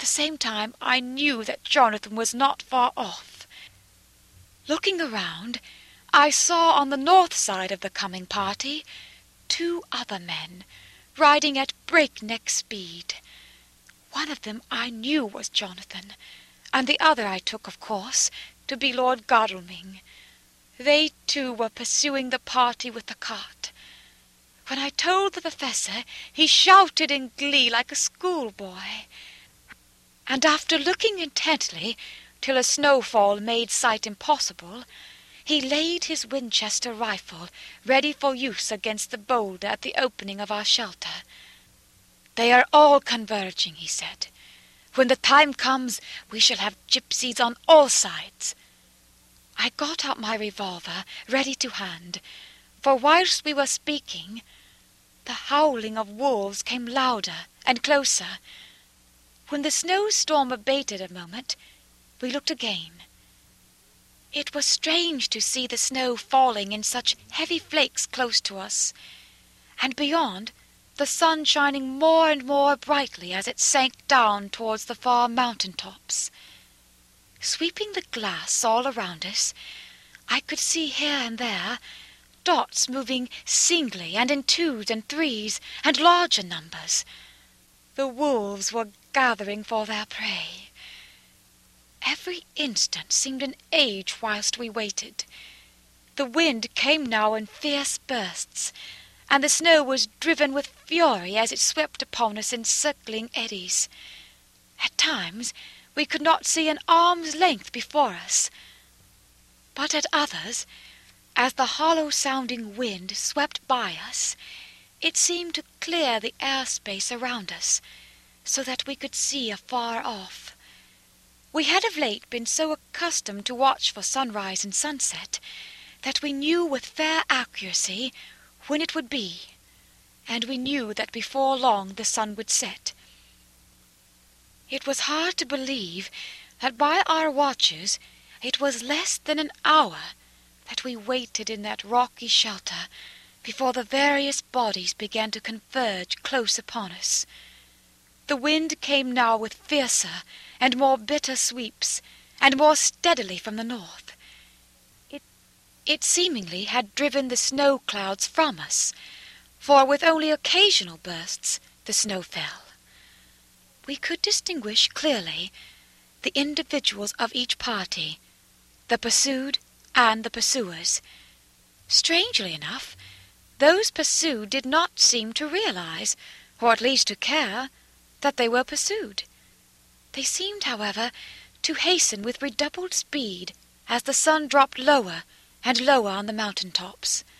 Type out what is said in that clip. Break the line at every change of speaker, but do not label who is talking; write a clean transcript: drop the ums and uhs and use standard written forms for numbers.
the same time I knew that Jonathan was not far off. Looking around, I saw on the north side of the coming party 2 other men, riding at breakneck speed. One of them I knew was Jonathan, and the other I took, of course, to be Lord Godalming. They too were pursuing the party with the cart. When I told the Professor, he shouted in glee like a schoolboy, and after looking intently till a snowfall made sight impossible, he laid his Winchester rifle ready for use against the boulder at the opening of our shelter. "They are all converging," he said. "When the time comes, we shall have gypsies on all sides." I got out my revolver, ready to hand, for whilst we were speaking, the howling of wolves came louder and closer. When the snowstorm abated a moment, we looked again. It was strange to see the snow falling in such heavy flakes close to us, and beyond, the sun shining more and more brightly as it sank down towards the far mountain tops. Sweeping the glass all around us, I could see here and there dots moving singly and in 2s and 3s and larger numbers. The wolves were gathering for their prey. Every instant seemed an age whilst we waited. The wind came now in fierce bursts, and the snow was driven with fury as it swept upon us in circling eddies. At times we could not see an arm's length before us, but at others, as the hollow-sounding wind swept by us, it seemed to clear the air-space around us, so that we could see afar off. We had of late been so accustomed to watch for sunrise and sunset that we knew with fair accuracy when it would be, and we knew that before long the sun would set. It was hard to believe that by our watches it was less than an hour that we waited in that rocky shelter before the various bodies began to converge close upon us. The wind came now with fiercer and more bitter sweeps, and more steadily from the north. It seemingly had driven the snow clouds from us, for with only occasional bursts the snow fell. We could distinguish clearly the individuals of each party, the pursued and the pursuers. Strangely enough, those pursued did not seem to realize, or at least to care, that they were pursued. They seemed, however, to hasten with redoubled speed as the sun dropped lower and lower on the mountain tops.